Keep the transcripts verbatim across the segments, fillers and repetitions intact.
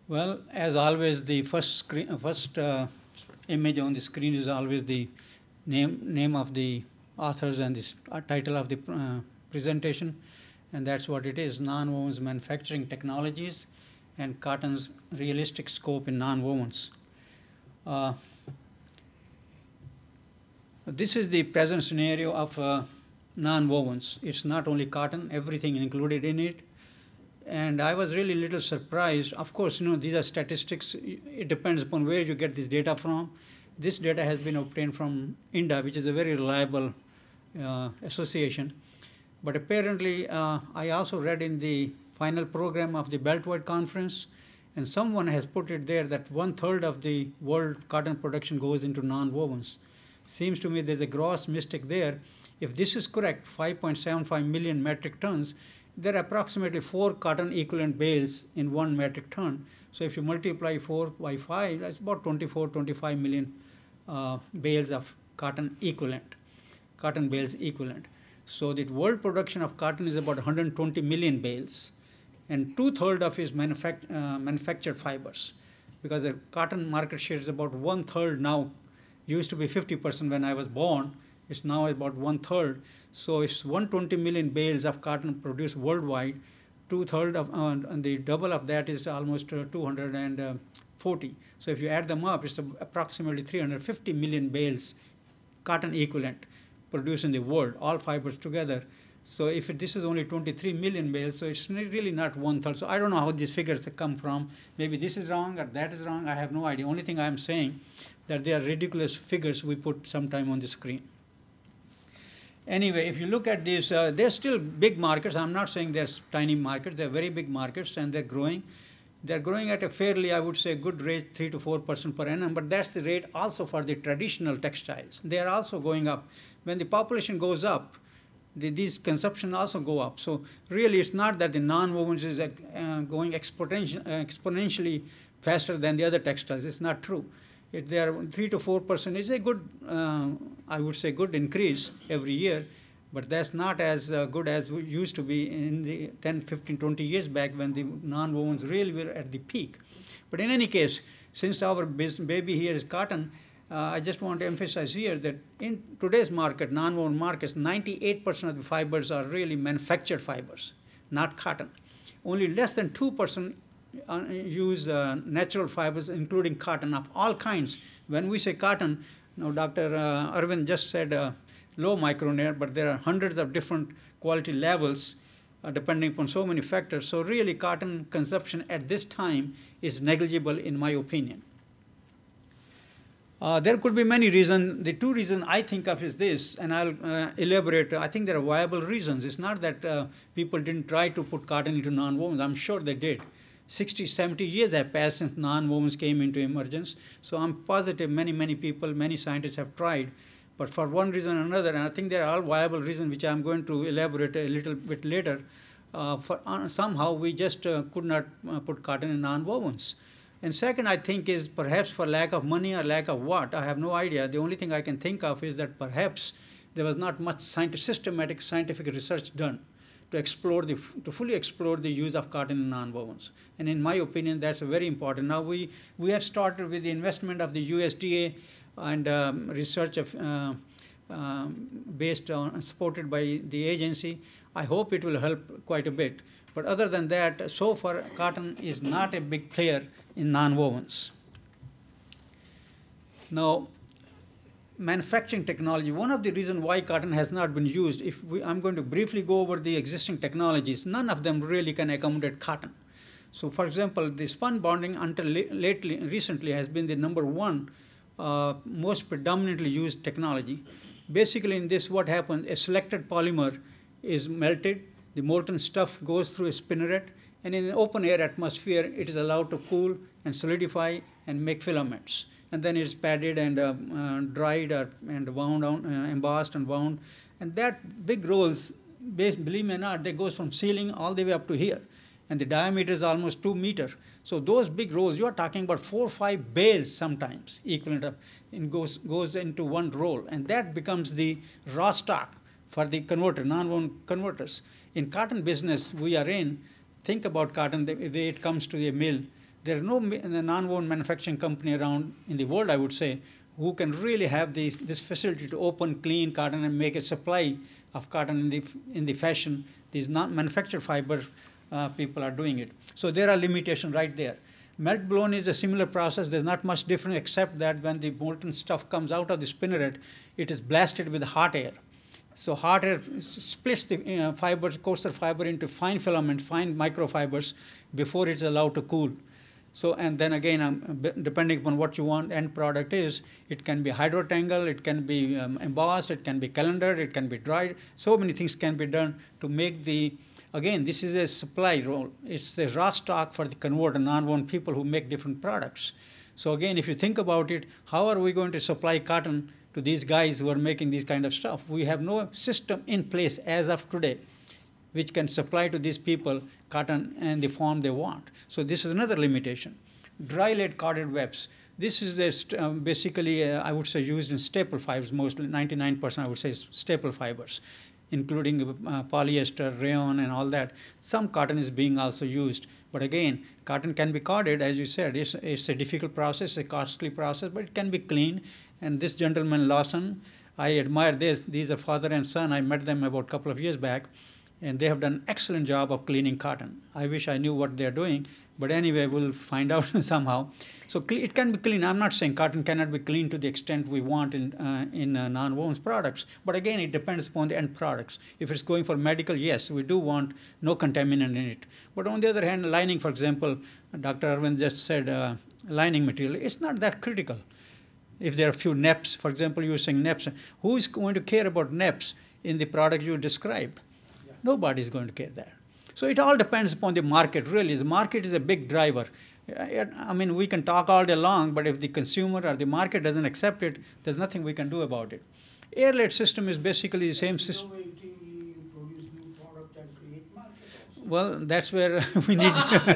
Well, as always, the first screen, uh, first uh, image on the screen is always the name name of the authors and the uh, title of the uh, presentation, and that's what it is: nonwovens manufacturing technologies and cotton's realistic scope in nonwovens. Uh, this is the present scenario of uh, nonwovens. It's not only cotton; everything included in it. And I was really a little surprised. Of course, you know, these are statistics. It depends upon where you get this data from. This data has been obtained from INDA, which is a very reliable uh, association. But apparently, uh, I also read in the final program of the Beltway Conference, and someone has put it there that one third of the world cotton production goes into non-wovens. Seems to me there's a gross mistake there. If this is correct, five point seven five million metric tons, there are approximately four cotton equivalent bales in one metric ton. So if you multiply four by five, that's about twenty-four, twenty-five million uh, bales of cotton equivalent, cotton bales equivalent. So the world production of cotton is about one hundred twenty million bales, and two-thirds of is manufact- uh, manufactured fibers, because the cotton market share is about one-third now. Used to be fifty percent when I was born. It's now about one-third. So it's one hundred twenty million bales of cotton produced worldwide. Two-thirds of, uh, and the double of that is almost uh, two hundred forty. So if you add them up, it's approximately three hundred fifty million bales cotton equivalent produced in the world, all fibers together. So if it, this is only twenty-three million bales, so it's really not one third. So I don't know how these figures come from. Maybe this is wrong or that is wrong. I have no idea. Only thing I am saying that they are ridiculous figures we put sometime on the screen. Anyway, if you look at these, uh, they're still big markets. I'm not saying they're tiny markets. They're very big markets, and they're growing. They're growing at a fairly, I would say, good rate, three to four percent per annum. But that's the rate also for the traditional textiles. They are also going up. When the population goes up, the, these consumption also go up. So really, it's not that the non-wovens is uh, going exponential, uh, exponentially faster than the other textiles. It's not true. If they are three to four percent is a good, uh, I would say, good increase every year, but that's not as uh, good as we used to be in the ten, fifteen, twenty years back when the non-wovens really were at the peak. But in any case, since our baby here is cotton, uh, I just want to emphasize here that in today's market, non-woven markets, ninety-eight percent of the fibers are really manufactured fibers, not cotton. Only less than two percent uh, use uh, natural fibers, including cotton of all kinds. When we say cotton, now Doctor Uh, Arvind just said uh, low micron air, but there are hundreds of different quality levels uh, depending upon so many factors. So really, cotton consumption at this time is negligible, in my opinion. Uh, there could be many reasons. The two reasons I think of is this, and I'll uh, elaborate. I think there are viable reasons. It's not that uh, people didn't try to put cotton into non-wovens. I'm sure they did. sixty, seventy years have passed since non-wovens came into emergence. So I'm positive many, many people, many scientists have tried. But for one reason or another, and I think there are all viable reasons which I'm going to elaborate a little bit later, uh, for, uh, somehow we just uh, could not uh, put cotton in non-wovens. And second, I think, is perhaps for lack of money or lack of what, I have no idea. The only thing I can think of is that perhaps there was not much scientific, systematic scientific research done to explore the, to fully explore the use of cotton in nonwovens. And in my opinion, that's very important. Now we, we have started with the investment of the U S D A and um, research of, uh, um, based on, supported by the agency. I hope it will help quite a bit. But other than that, so far, cotton is not a big player in nonwovens. Now, manufacturing technology, one of the reasons why cotton has not been used, if we, I'm going to briefly go over the existing technologies, none of them really can accommodate cotton. So, for example, the spun bonding until lately, recently has been the number one uh, most predominantly used technology. Basically, in this, what happens, a selected polymer is melted, the molten stuff goes through a spinneret, and in an open air atmosphere, it is allowed to cool and solidify and make filaments. And then it's padded and uh, uh, dried or, and wound, on, uh, embossed and wound. And that big rolls, believe me or not, they goes from ceiling all the way up to here. And the diameter is almost two meter. So those big rolls, you are talking about four or five bales sometimes, equivalent of, and goes, goes into one roll. And that becomes the raw stock for the converter, non-woven converters. In cotton business we are in, think about cotton, the way it comes to the mill. There is no non-woven manufacturing company around in the world, I would say, who can really have these, this facility to open, clean cotton and make a supply of cotton in the, in the fashion these non-manufactured fiber uh, people are doing it. So there are limitations right there. Melt blown is a similar process. There's not much different except that when the molten stuff comes out of the spinneret, it is blasted with hot air. So hot air splits the uh, fibers, coarser fiber into fine filaments, fine microfibers before it's allowed to cool. So, and then again, um, depending upon what you want end product is, it can be hydrotangle, it can be um, embossed, it can be calendared, it can be dried. So many things can be done to make the, again, this is a supply role. It's the raw stock for the converter, non-woven people who make different products. So again, if you think about it, how are we going to supply cotton to these guys who are making this kind of stuff? We have no system in place as of today which can supply to these people cotton in the form they want. So this is another limitation. Dry laid corded webs. This is a, um, basically, uh, I would say, used in staple fibers, mostly ninety-nine percent I would say staple fibers, including uh, polyester, rayon, and all that. Some cotton is being also used. But again, cotton can be corded, as you said. It's, it's a difficult process, a costly process, but it can be cleaned. And this gentleman, Lawson, I admire this. These are father and son. I met them about a couple of years back. And they have done an excellent job of cleaning cotton. I wish I knew what they're doing, but anyway, we'll find out somehow. So it can be clean. I'm not saying cotton cannot be cleaned to the extent we want in, uh, in uh, non-woven products, but again, it depends upon the end products. If it's going for medical, yes, we do want no contaminant in it. But on the other hand, lining, for example, Doctor Arvind just said uh, lining material, it's not that critical. If there are a few N E Ps, for example, you're saying N E Ps, who is going to care about N E Ps in the product you describe? Nobody is going to care there. So it all depends upon the market, really. The market is a big driver. I mean, we can talk all day long, but if the consumer or the market doesn't accept it, there's nothing we can do about it. Air-led system is basically the same system. Well, that's where we need.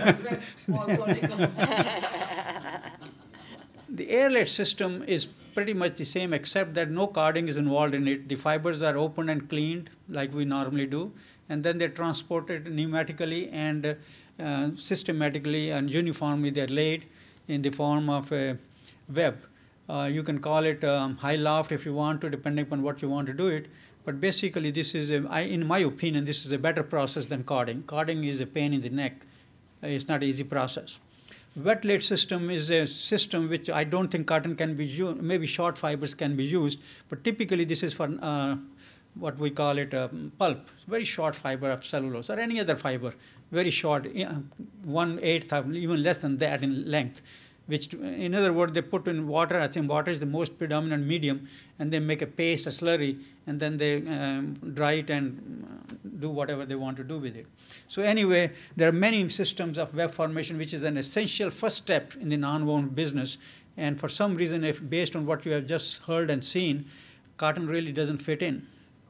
The air-led system is pretty much the same, except that no carding is involved in it. The fibers are opened and cleaned like we normally do, and then they're transported pneumatically and uh, systematically and uniformly they're laid in the form of a web. Uh, you can call it um, high loft if you want to, depending upon what you want to do it. But basically, this is, a, I, in my opinion, this is a better process than carding. Carding is a pain in the neck. It's not an easy process. Wet laid system is a system which I don't think cotton can be used. Maybe short fibers can be used, but typically this is for uh, what we call it um, pulp. It's very short fiber of cellulose or any other fiber, very short, one eighth, even less than that in length. Which, in other words, they put in water. I think water is the most predominant medium, and they make a paste, a slurry, and then they um, dry it and do whatever they want to do with it. So anyway, there are many systems of web formation, which is an essential first step in the non-woven business. And for some reason, if based on what you have just heard and seen, cotton really doesn't fit in.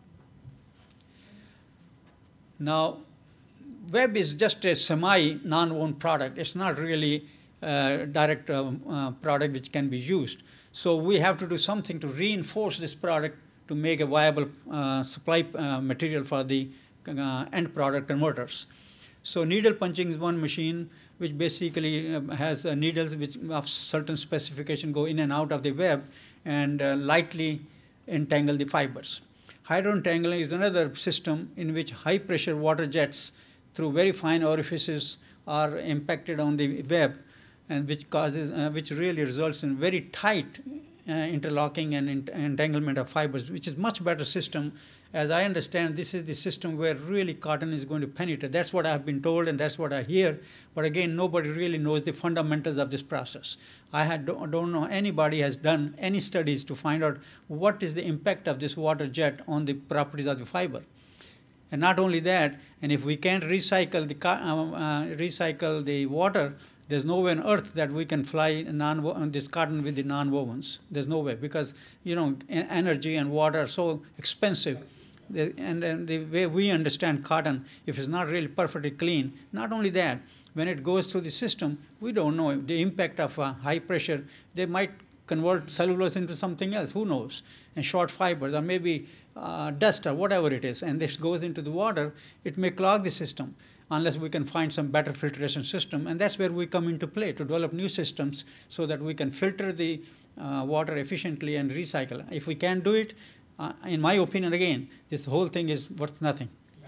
Now, web is just a semi-non-woven product. It's not really Uh, direct uh, uh, product which can be used. So we have to do something to reinforce this product to make a viable uh, supply uh, material for the uh, end product converters. So needle punching is one machine which basically uh, has uh, needles which of certain specification go in and out of the web and uh, lightly entangle the fibers. Hydroentangling is another system in which high pressure water jets through very fine orifices are impacted on the web, and which causes, uh, which really results in very tight uh, interlocking and ent entanglement of fibers, which is much better system. As I understand, this is the system where really cotton is going to penetrate. That's what I've been told, and that's what I hear. But again, nobody really knows the fundamentals of this process. I had, don't, don't know anybody has done any studies to find out what is the impact of this water jet on the properties of the fiber. And not only that, and if we can't recycle the uh, uh, recycle the water, there's no way on earth that we can fly non this cotton with the non-wovens. There's no way, because you know energy and water are so expensive. And, and the way we understand cotton, if it's not really perfectly clean, not only that, when it goes through the system, we don't know the impact of uh, high pressure. They might convert cellulose into something else, who knows, and short fibers, or maybe uh, dust or whatever it is, and this goes into the water, it may clog the system. unless we can find some better filtration system. And that's where we come into play, to develop new systems so that we can filter the uh, water efficiently and recycle. If we can't do it, uh, in my opinion, again, this whole thing is worth nothing. Yeah.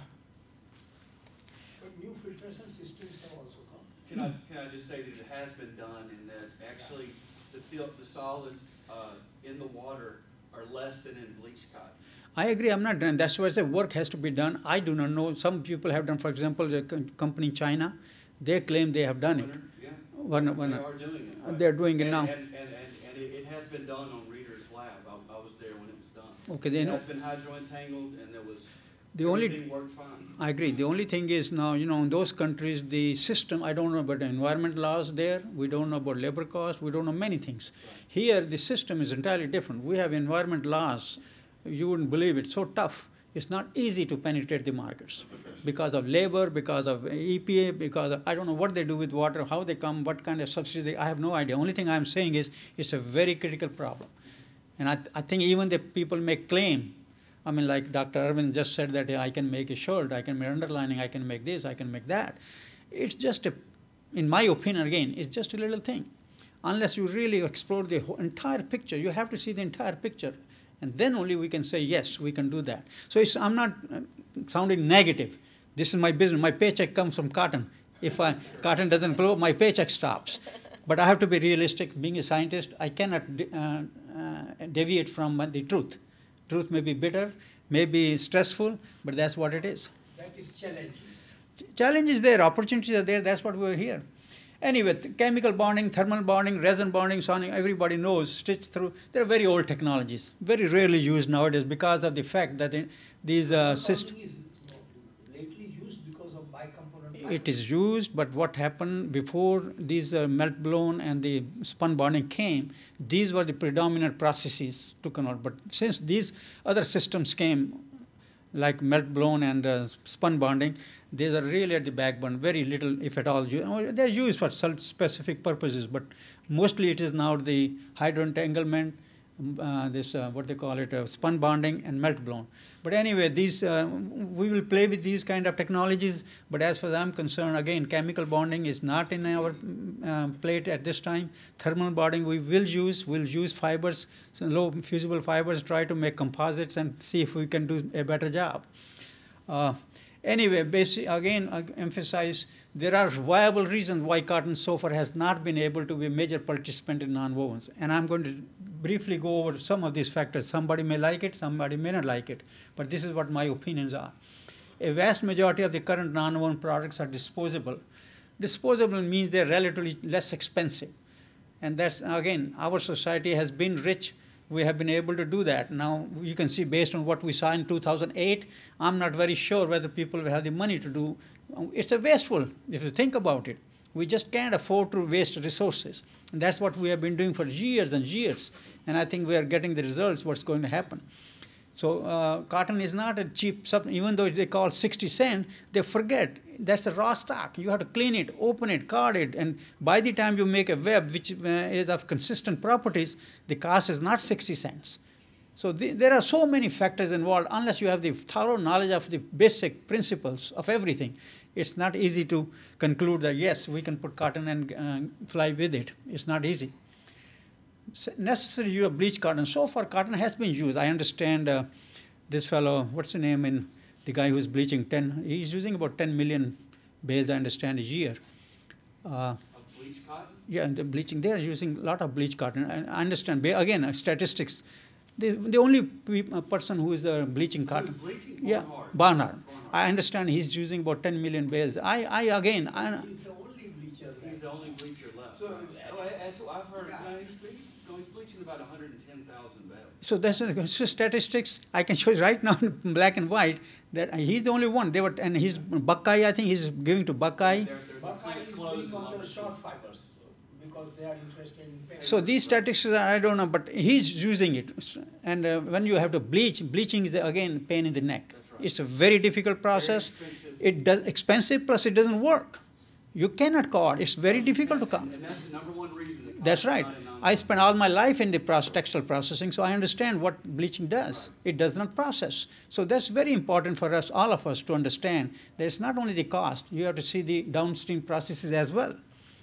But new filtration systems have also come. Can I, can I just say that it has been done, and that actually the, fil- the solids uh, in the water are less than in bleach cotton. I agree. I'm not done. That's why I say work has to be done. I do not know. Some people have done. For example, the co- company in China, they claim they have done it. Winter, yeah. One, one, They are doing it. Right? They're doing it and, now. And, and, and, and it, it has been done on Reader's lab. I, I was there when it was done. Okay, they it know. has been hydroentangled, and there was The only everything worked fine. I agree. The only thing is now, you know, in those countries, the system, I don't know about the environment laws there. We don't know about labor costs. We don't know many things. Right. Here, the system is entirely different. We have environment laws. You wouldn't believe it. So tough. It's not easy to penetrate the markets because of labor, because of E P A, because of, I don't know what they do with water, how they come, what kind of subsidy they, I have no idea. Only thing I'm saying is it's a very critical problem. And I, I think even the people make claim, I mean, like Doctor Arvind just said that, "Hey, I can make a shirt, I can make underlining, I can make this, I can make that." It's just a, in my opinion, again, it's just a little thing. Unless you really explore the whole entire picture, you have to see the entire picture. And then only we can say, yes, we can do that. So it's, I'm not uh, sounding negative. This is my business. My paycheck comes from cotton. If I, cotton doesn't grow, my paycheck stops. But I have to be realistic. Being a scientist, I cannot de- uh, uh, deviate from the truth. Truth may be bitter, may be stressful, but that's what it is. That is challenging. Challenge is there, opportunities are there, that's what we're here. Anyway, th- chemical bonding, thermal bonding, resin bonding, soning, everybody knows, stitch through, they're very old technologies, very rarely used nowadays because of the fact that in these uh, systems, Is lately used because of bicomponent. it is used, but what happened before these uh, melt blown and the spun bonding came, these were the predominant processes to convert. But since these other systems came, like melt blown and uh, spun bonding, these are really at the backbone, very little, if at all. u- They're used for some specific purposes, but mostly it is now the hydroentanglement, um, uh, this, uh, what they call it, uh, spun bonding and melt blown. But anyway, these, uh, we will play with these kind of technologies, but as far as I'm concerned, again, chemical bonding is not in our mm, uh, plate at this time. Thermal bonding we will use, we'll use fibers, so low fusible fibers, try to make composites and see if we can do a better job. Uh, anyway, basic, again, I emphasize there are viable reasons why cotton so far has not been able to be a major participant in nonwovens. And I'm going to briefly go over some of these factors. Somebody may like it, somebody may not like it, but this is what my opinions are. A vast majority of the current nonwoven products are disposable. Disposable means they're relatively less expensive. And that's, again, our society has been rich. We have been able to do that. Now, you can see based on what we saw in two thousand eight, I'm not very sure whether people will have the money to do. It's a wasteful, if you think about it. We just can't afford to waste resources. And that's what we have been doing for years and years. And I think we are getting the results, what's going to happen. So uh, cotton is not a cheap supplement. Even though they call sixty cent, they forget that's a raw stock. You have to clean it, open it, card it, and by the time you make a web which uh, is of consistent properties, the cost is not sixty cents. So the, there are so many factors involved. Unless you have the thorough knowledge of the basic principles of everything, it's not easy to conclude that yes, we can put cotton and uh, fly with it. It's not easy. Necessary use of bleach cotton. So far, cotton has been used. I understand uh, this fellow, what's the name in the guy who's bleaching ten? He's using about ten million bales, I understand, a year. Uh, Of bleach cotton? yeah, and the bleaching. They are using a lot of bleach cotton. I, I understand. Ba- Again, uh, statistics. The, the only pe- uh, person who is uh, bleaching cotton. Who's bleaching? Yeah, Barnhart. Barnard. Barnhart. I understand he's using about ten million bales. I, I again, I, He's the only bleacher. He's the only bleacher left. So- Oh, I- that's what I've heard. Yeah. No, he's, bleaching, no, he's bleaching about one hundred ten thousand bales. so that's uh, so statistics. I can show you right now in black and white that he's the only one. They were, and he's Buckeye. I think he's giving to Buckeye. They're, they're Buckeye clean is clothes being and on lumber. the short fibers because they are interested in. So these statistics, are- I don't know, but he's using it. And uh, when you have to bleach, bleaching is again pain in the neck. That's right. It's a very difficult process. expensive. It does expensive plus it doesn't work. You cannot cut. It's very difficult to cut. And, and that's the number one reason that That's cotton's right. not in non- I spent all my life in the proce- textile processing, so I understand what bleaching does. It does not process. So that's very important for us, all of us, to understand that it's not only the cost, you have to see the downstream processes as well.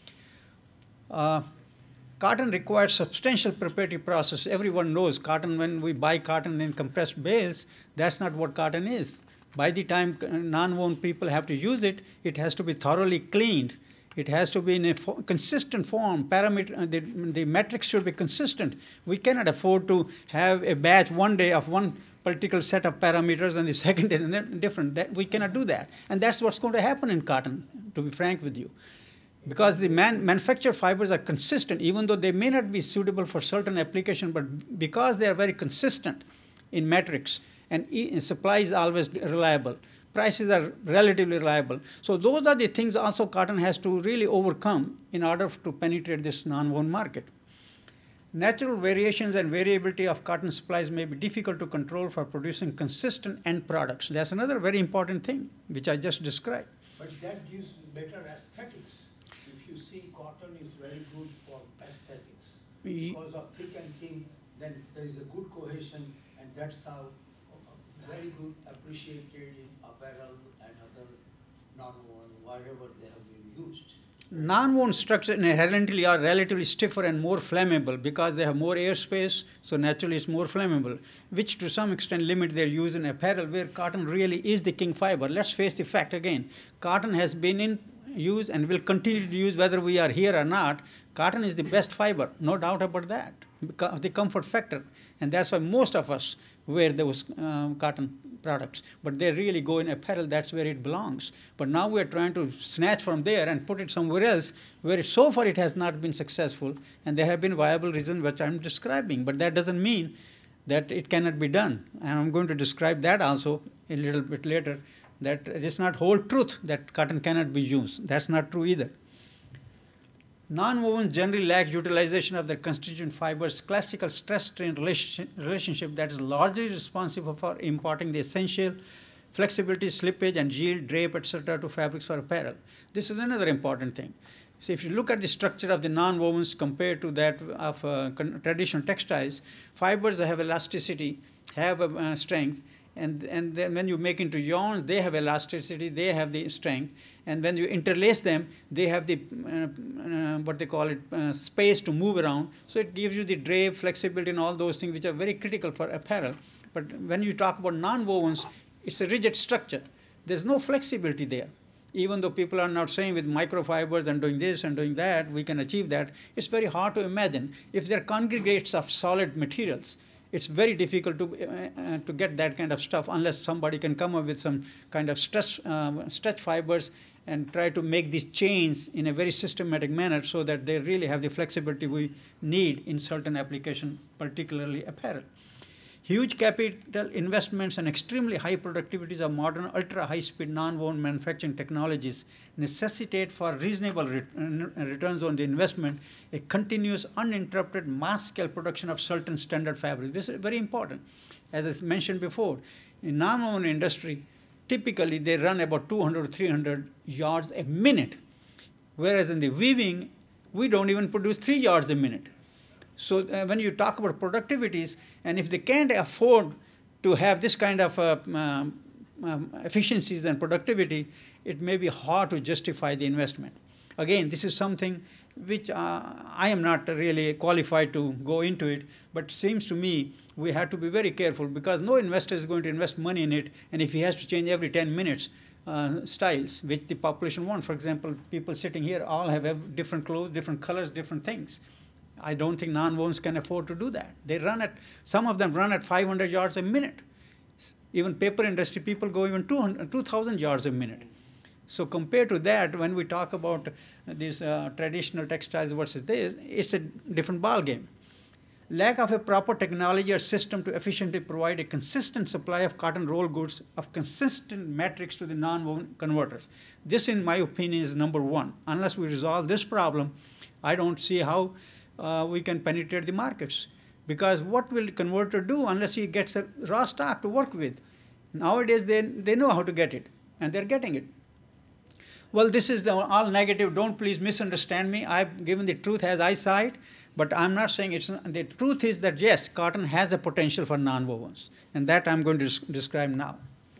Uh, Cotton requires substantial preparative process. Everyone knows cotton, when we buy cotton in compressed bales, that's not what cotton is. By the time non-woven people have to use it, it has to be thoroughly cleaned. It has to be in a fo- consistent form. Parameter, uh, the, the metrics should be consistent. We cannot afford to have a batch one day of one particular set of parameters and the second day different. That, we cannot do that. And that's what's going to happen in cotton, to be frank with you. Because the man, manufactured fibers are consistent, even though they may not be suitable for certain application, but because they are very consistent in metrics, and e- supply is always reliable, prices are relatively reliable. So those are the things also cotton has to really overcome in order to penetrate this non-woven market. Natural variations and variability of cotton supplies may be difficult to control for producing consistent end products. That's another very important thing, which I just described. But that gives better aesthetics. If you see cotton is very good for aesthetics. Ye- Because of thick and thin, then there is a good cohesion, and that's how uh, very good appreciated in apparel and other non-woven, whatever they have been used. Non-woven structures inherently are relatively stiffer and more flammable because they have more airspace, so naturally it's more flammable, which to some extent limit their use in apparel where cotton really is the king fiber. Let's face the fact again, cotton has been in use and will continue to use whether we are here or not. Cotton is the best fiber, no doubt about that, because of the comfort factor, and that's why most of us wear those um, cotton products. But they really go in apparel, that's where it belongs. But now we are trying to snatch from there and put it somewhere else where it, so far it has not been successful, and there have been viable reasons which I'm describing. But that doesn't mean that it cannot be done. And I'm going to describe that also a little bit later, that it is not whole truth that cotton cannot be used. That's not true either. Non-woven generally lack utilization of their constituent fibers' classical stress-strain relationship, relationship that is largely responsible for imparting the essential flexibility, slippage, and yield, drape, et cetera to fabrics for apparel. This is another important thing. So if you look at the structure of the non-wovens compared to that of uh, con- traditional textiles, fibers have elasticity, have a, uh, strength, and, and then when you make into yarns, they have elasticity, they have the strength, and when you interlace them, they have the uh, uh, what they call it uh, space to move around. So it gives you the drape, flexibility, and all those things which are very critical for apparel. But when you talk about non-wovens, it's a rigid structure. There's no flexibility there. Even though people are not saying with microfibers and doing this and doing that, we can achieve that, it's very hard to imagine. If there are congregates of solid materials, it's very difficult to, uh, uh, to get that kind of stuff unless somebody can come up with some kind of stress, uh, stretch fibers and try to make these chains in a very systematic manner so that they really have the flexibility we need in certain application, particularly apparel. Huge capital investments and extremely high productivities of modern ultra-high-speed non-woven manufacturing technologies necessitate for reasonable ret- returns on the investment a continuous uninterrupted mass-scale production of certain standard fabrics. This is very important. As I mentioned before, in non-woven industry, typically they run about two hundred to three hundred yards a minute, whereas in the weaving, we don't even produce three yards a minute. So uh, when you talk about productivities, and if they can't afford to have this kind of uh, um, um, efficiencies and productivity, it may be hard to justify the investment. Again, this is something which uh, I am not really qualified to go into it, but seems to me we have to be very careful because no investor is going to invest money in it, and if he has to change every ten minutes uh, styles, which the population want. For example, people sitting here all have, have different clothes, different colors, different things. I don't think non-wovens can afford to do that. They run at, some of them run at five hundred yards a minute. Even paper industry people go even two hundred, two thousand yards a minute. So compared to that, when we talk about these uh, traditional textiles versus this, it's a different ballgame. Lack of a proper technology or system to efficiently provide a consistent supply of cotton roll goods of consistent metrics to the non-woven converters. This, in my opinion, is number one. Unless we resolve this problem, I don't see how uh, we can penetrate the markets. Because what will the converter do unless he gets a raw stock to work with? Nowadays, they, they know how to get it, and they're getting it. Well, this is the, all negative. Don't please misunderstand me. I've given the truth as I saw it, but I'm not saying it's not, the truth is that yes, cotton has a potential for nonwovens, and that I'm going to des- describe now.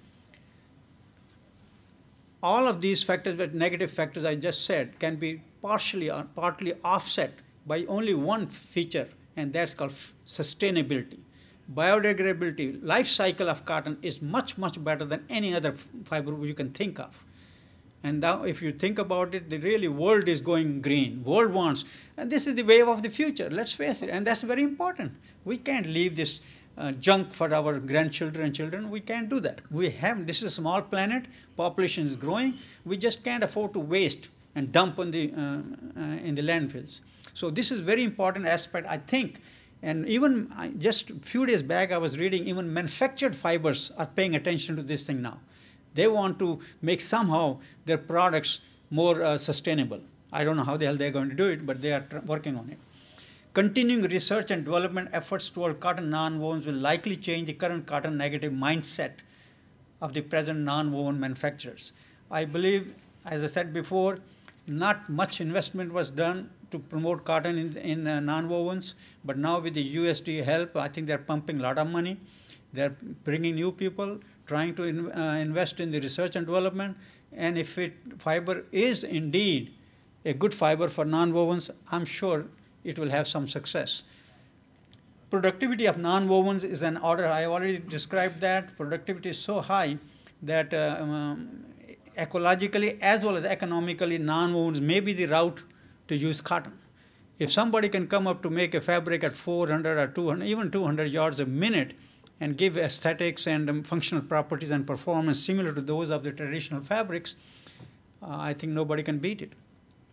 All of these factors, but negative factors I just said, can be partially or partly offset by only one feature, and that's called sustainability. Biodegradability, life cycle of cotton is much, much better than any other fiber you can think of. And now, if you think about it, the really world is going green. World wants, and this is the wave of the future. Let's face it, and that's very important. We can't leave this uh, junk for our grandchildren and children. We can't do that. We have this is a small planet. Population is growing. We just can't afford to waste and dump on the uh, uh, in the landfills. So this is very important aspect, I think. And even I, just a few days back, I was reading even manufactured fibers are paying attention to this thing now. They want to make somehow their products more uh, sustainable. I don't know how the hell they're going to do it, but they are tr- working on it. Continuing research and development efforts toward cotton nonwovens will likely change the current cotton negative mindset of the present nonwoven manufacturers. I believe, as I said before, not much investment was done to promote cotton in, in uh, nonwovens, but now with the U S D A help, I think they're pumping a lot of money. They're bringing new people, trying to in, uh, invest in the research and development. And if it, fiber is indeed a good fiber for nonwovens, I'm sure it will have some success. Productivity of nonwovens is an order. I already described that. Productivity is so high that uh, um, ecologically as well as economically, nonwovens may be the route to use cotton. If somebody can come up to make a fabric at four hundred or two hundred, even two hundred yards a minute, and give aesthetics and um, functional properties and performance similar to those of the traditional fabrics, uh, I think nobody can beat it.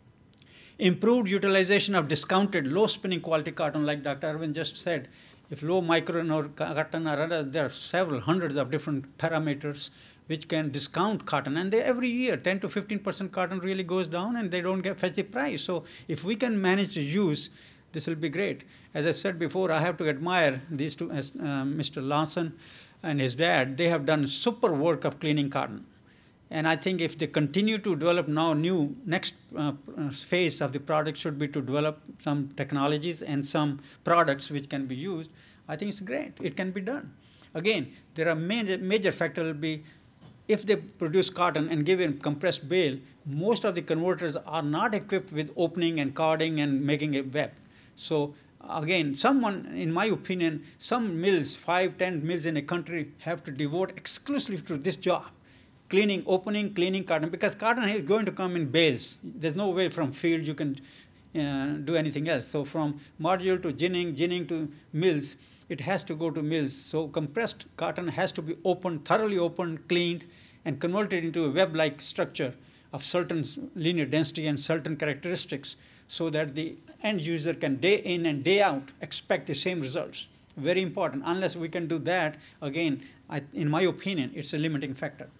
Improved utilization of discounted low spinning quality cotton, like Doctor Arvind just said. If low micron or cotton or other, there are several hundreds of different parameters which can discount cotton, and they, every year ten to fifteen percent cotton really goes down, and they don't get fetch the price. So if we can manage to use, this will be great. As I said before, I have to admire these two, uh, Mister Lawson and his dad. They have done super work of cleaning cotton. And I think if they continue to develop now new, next uh, phase of the product should be to develop some technologies and some products which can be used. I think it's great. It can be done. Again, there are major, major factors will be if they produce cotton and give it compressed bale, most of the converters are not equipped with opening and carding and making a web. So again, someone, in my opinion, some mills, five, ten mills in a country have to devote exclusively to this job. Cleaning, opening, cleaning cotton, because cotton is going to come in bales. There's no way from field you can uh, do anything else. So from module to ginning, ginning to mills, it has to go to mills. So compressed cotton has to be opened, thoroughly opened, cleaned, and converted into a web-like structure of certain linear density and certain characteristics, so that the end user can day in and day out expect the same results. Very important. Unless we can do that, again, I, in my opinion, it's a limiting factor.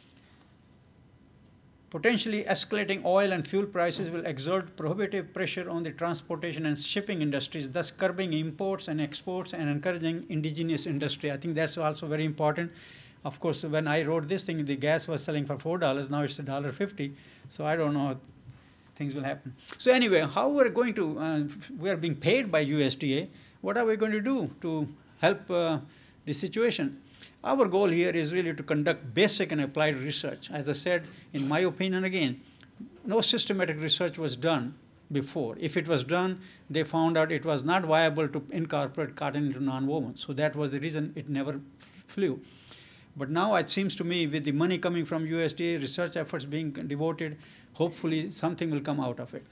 Potentially escalating oil and fuel prices will exert prohibitive pressure on the transportation and shipping industries, thus curbing imports and exports and encouraging indigenous industry. I think that's also very important. Of course, when I wrote this thing, the gas was selling for four dollars. Now it's a dollar fifty. So I don't know how things will happen. So anyway, how we're going to, uh, we are being paid by U S D A. What are we going to do to help uh, the situation? Our goal here is really to conduct basic and applied research. As I said, in my opinion, again, no systematic research was done before. If it was done, they found out it was not viable to incorporate cotton into nonwoven. So that was the reason it never flew. But now it seems to me, with the money coming from U S D A, research efforts being devoted, hopefully something will come out of it.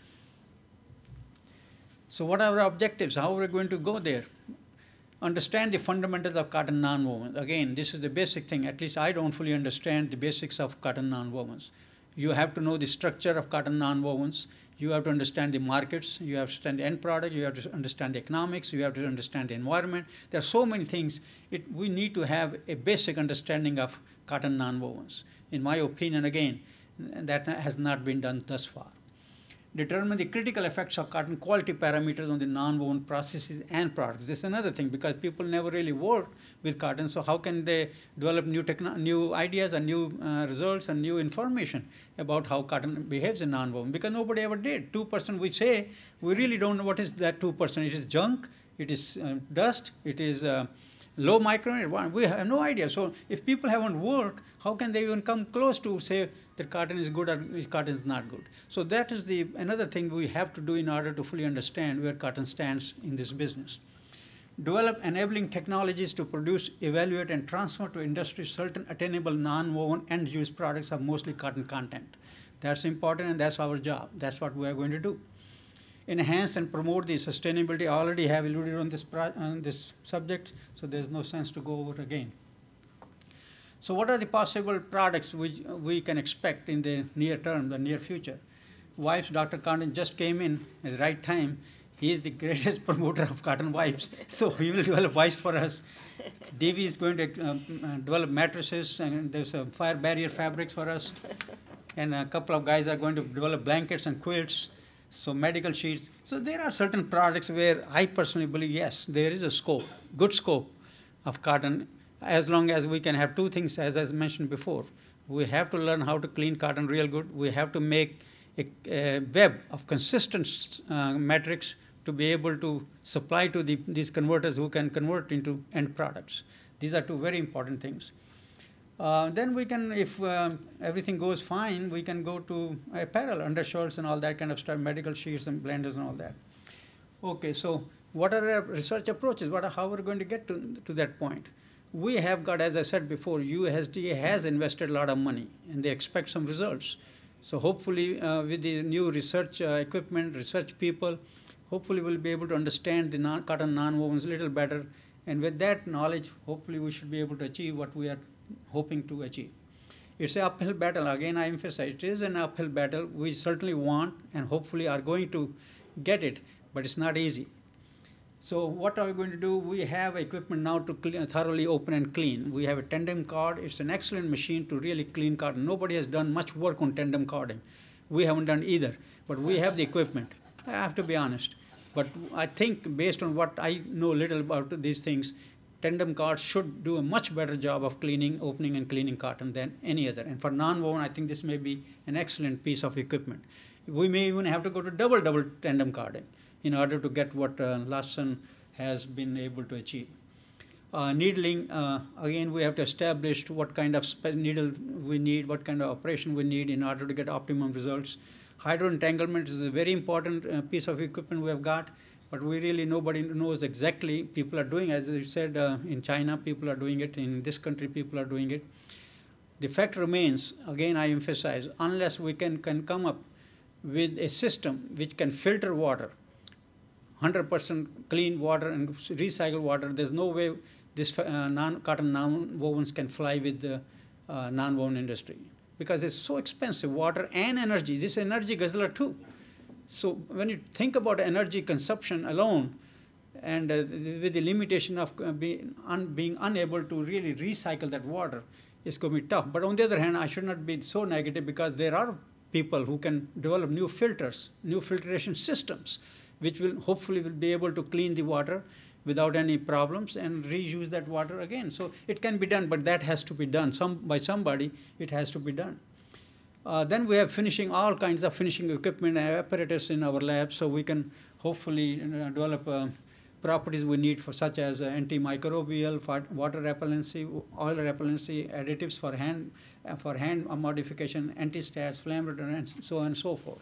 So what are our objectives? How are we going to go there? Understand the fundamentals of cotton nonwovens. Again, this is the basic thing. At least I don't fully understand the basics of cotton nonwovens. You have to know the structure of cotton nonwovens. You have to understand the markets. You have to understand the end product. You have to understand the economics. You have to understand the environment. There are so many things. It, we need to have a basic understanding of cotton nonwovens. In my opinion, again, that has not been done thus far. determine the critical effects of cotton quality parameters on the non-woven processes and products. This is another thing because people never really work with cotton, so how can they develop new techno- new ideas and new uh, results and new information about how cotton behaves in non-woven? Because nobody ever did. two percent we say, we really don't know what is that two percent. It is junk, it is uh, dust, it is uh, low micron, we have no idea. So if people haven't worked, how can they even come close to say that cotton is good or cotton is not good? So that is the another thing we have to do in order to fully understand where cotton stands in this business. Develop enabling technologies to produce, evaluate, and transfer to industry certain attainable non-woven end-use products of mostly cotton content. That's important, and that's our job. That's what we are going to do. Enhance and promote the sustainability. I already have alluded on this, on this subject, so there's no sense to go over again. So what are the possible products which we can expect in the near term, the near future? Wipes, Doctor Condon just came in at the right time. He is the greatest promoter of cotton wipes, so he will develop wipes for us. D V is going to um, uh, develop mattresses, and there's a fire barrier fabrics for us. And a couple of guys are going to develop blankets and quilts. So medical sheets. So there are certain products where I personally believe, yes, there is a scope, good scope of cotton, as long as we can have two things, as I mentioned before. We have to learn how to clean cotton real good. We have to make a, a web of consistent uh, metrics to be able to supply to the, these converters who can convert into end products. These are two very important things. Uh, then we can, if uh, everything goes fine, we can go to apparel, undershirts and all that kind of stuff, medical sheets and blenders and all that. Okay, so what are our research approaches? What are, how are we going to get to, to that point? We have got, as I said before, U S D A has invested a lot of money and they expect some results. So hopefully uh, with the new research uh, equipment, research people, hopefully we'll be able to understand the non cotton non-wovens a little better. And with that knowledge, hopefully we should be able to achieve what we are hoping to achieve. It's an uphill battle. Again, I emphasize it is an uphill battle. We certainly want and hopefully are going to get it, but it's not easy. So what are we going to do? We have equipment now to clean, thoroughly open and clean. We have a tandem card. It's an excellent machine to really clean cotton. Nobody has done much work on tandem carding. We haven't done either, but we have the equipment. I have to be honest. But I think based on what I know little about these things, tandem cards should do a much better job of cleaning, opening and cleaning cotton than any other. And for non-woven, I think this may be an excellent piece of equipment. We may even have to go to double-double tandem carding in order to get what uh, Larson has been able to achieve. Uh, needling, uh, again, we have to establish what kind of needle we need, what kind of operation we need in order to get optimum results. Hydro entanglement is a very important uh, piece of equipment we have got. But we really, nobody knows exactly. People are doing, as I said, uh, in China, people are doing it. In this country, people are doing it. The fact remains, again, I emphasize, unless we can, can come up with a system which can filter water, one hundred percent clean water and recycle water, there's no way this uh, non-cotton non-wovens can fly with the uh, non-woven industry. Because it's so expensive, water and energy. This is energy guzzler too. So when you think about energy consumption alone, and uh, with the limitation of uh, being, un, being unable to really recycle that water, it's going to be tough. But on the other hand, I should not be so negative because there are people who can develop new filters, new filtration systems, which will hopefully will be able to clean the water without any problems and reuse that water again. So it can be done, but that has to be done some by somebody. It has to be done. Uh, then we have finishing, all kinds of finishing equipment and apparatus in our lab, so we can hopefully you know, develop uh, properties we need for such as uh, antimicrobial, water repellency, oil repellency, additives for hand, uh, for hand modification, anti-stats, flame retardant, and so on and so forth.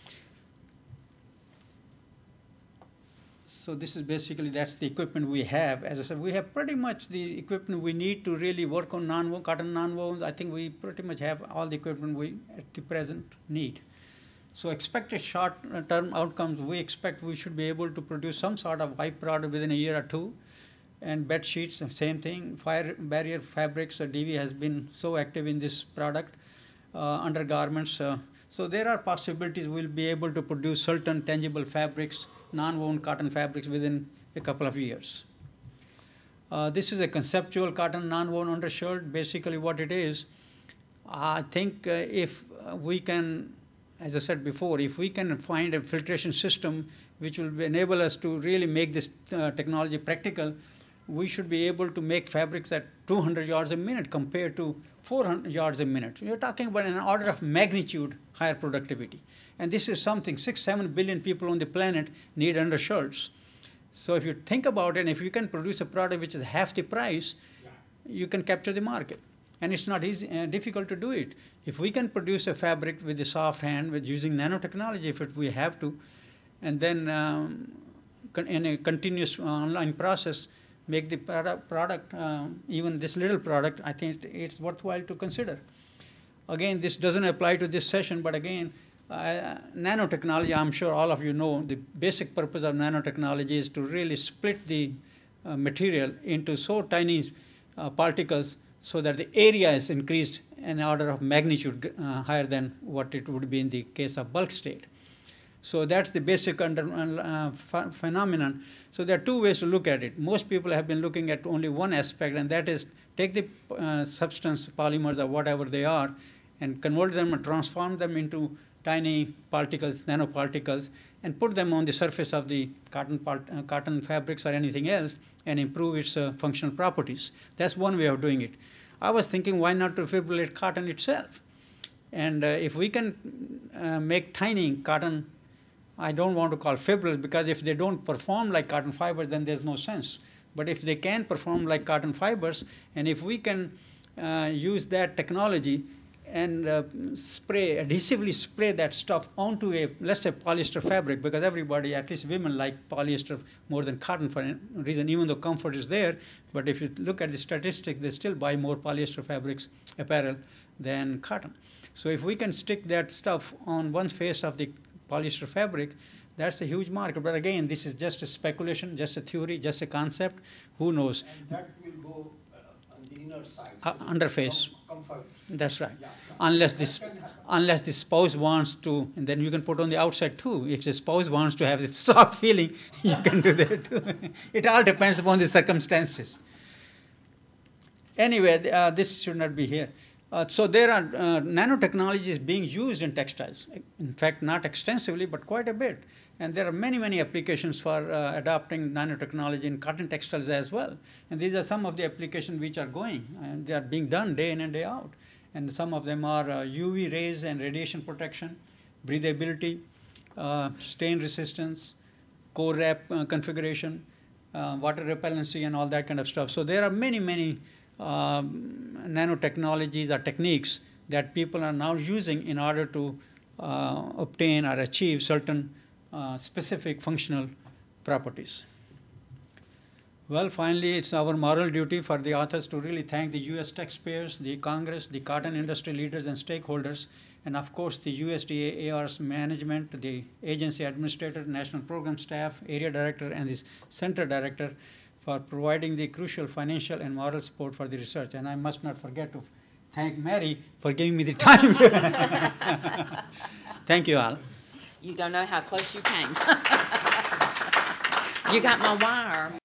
So this is basically, that's the equipment we have. As I said, we have pretty much the equipment we need to really work on non cotton non-wovens. I think we pretty much have all the equipment we at the present need. So expected short-term outcomes, we expect we should be able to produce some sort of wipe product within a year or two. And bed sheets, same thing. Fire barrier fabrics, uh, D V has been so active in this product. Uh, undergarments. Uh, so there are possibilities we'll be able to produce certain tangible fabrics, non-woven cotton fabrics within a couple of years. Uh, this is a conceptual cotton non-woven undershirt. Basically what it is, I think uh, if we can as I said before, if we can find a filtration system which will enable us to really make this uh, technology practical, we should be able to make fabrics at two hundred yards a minute compared to four hundred yards a minute. You're talking about an order of magnitude higher productivity. And this is something six, seven billion people on the planet need undershirts. So if you think about it, and if you can produce a product which is half the price, you can capture the market. And it's not easy, uh, difficult to do it. If we can produce a fabric with the soft hand, with using nanotechnology, if it, we have to, and then um, con in a continuous uh, online process, make the product, product uh, even this little product, I think it's worthwhile to consider. Again, this doesn't apply to this session, but again, uh, nanotechnology, I'm sure all of you know, the basic purpose of nanotechnology is to really split the uh, material into so tiny uh, particles so that the area is increased an order of magnitude uh, higher than what it would be in the case of bulk state. So that's the basic under, uh, ph phenomenon. So there are two ways to look at it. Most people have been looking at only one aspect, and that is take the uh, substance, polymers or whatever they are, and convert them and transform them into tiny particles, nanoparticles, and put them on the surface of the cotton, part, uh, cotton fabrics or anything else and improve its uh, functional properties. That's one way of doing it. I was thinking, why not to fibrillate cotton itself? And uh, if we can uh, make tiny cotton, I don't want to call fibrils, because if they don't perform like cotton fibers, then there's no sense. But if they can perform like cotton fibers, and if we can uh, use that technology and uh, spray, adhesively spray that stuff onto a, let's say, polyester fabric, because everybody, at least women, like polyester more than cotton for a reason, even though comfort is there. But if you look at the statistics, they still buy more polyester fabrics, apparel, than cotton. So if we can stick that stuff on one face of the polyester fabric, that's a huge market. But again, this is just a speculation, just a theory, just a concept. Who knows? And that will go uh, on the inner side. Uh, so underface. com comfort. That's right. Yeah, yeah. Unless That this, can happen. unless the spouse wants to, and then you can put on the outside too. If the spouse wants to have the soft feeling, you can do that too. It all depends upon the circumstances. Anyway, uh, this should not be here. Uh, so there are uh, nanotechnologies being used in textiles. In fact, not extensively, but quite a bit. And there are many, many applications for uh, adopting nanotechnology in cotton textiles as well. And these are some of the applications which are going, and they are being done day in and day out. And some of them are uh, U V rays and radiation protection, breathability, uh, stain resistance, core wrap uh, configuration, uh, water repellency, and all that kind of stuff. So there are many, many um, nanotechnologies or techniques that people are now using in order to uh, obtain or achieve certain uh, specific functional properties. Well, finally, it's our moral duty for the authors to really thank the U S taxpayers, the Congress, the cotton industry leaders and stakeholders, and of course the U S D A A R's management, the agency administrator, national program staff, area director, and the center director for providing the crucial financial and moral support for the research. And I must not forget to thank Mary for giving me the time. Thank you all. You don't know how close you came. You got my wire.